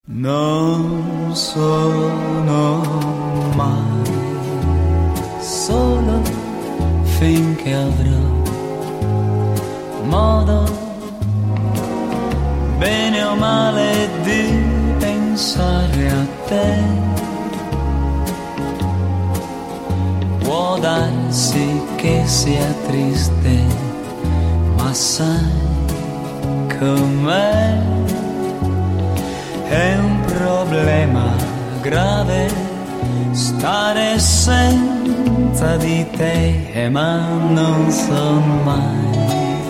Non sono mai solo finché avrò modo, bene o male, di pensare a te. Può darsi che sia triste, ma sai com'è? È un problema grave stare senza di te, ma non sono mai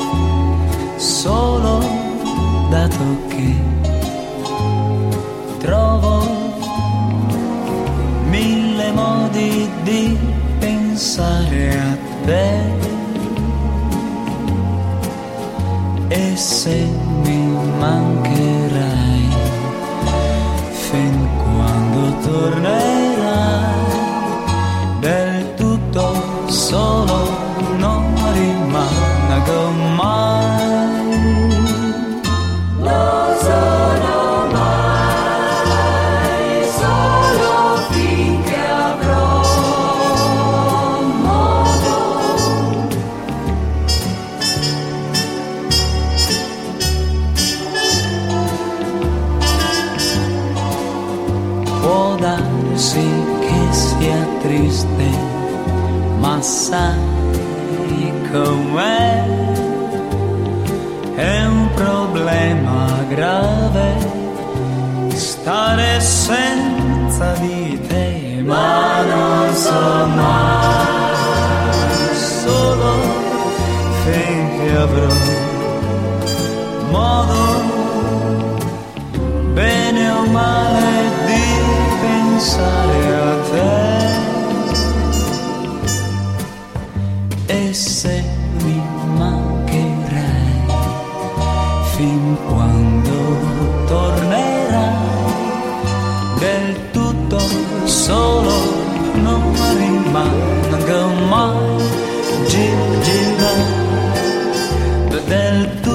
solo, dato che trovo mille modi di pensare a te. E se mi mancherai fin quando tornerai, del tutto solo non rimango mai. Non sono mai solo finché avrò modo. Può darsi che sia triste, ma sai com'è? È un problema grave stare senza di te, ma non so mai solo finché avrò modo, bene o male, di pensare a te. E se mi mancherai fin quando tornerai, del tutto solo non rimango mai. Gira del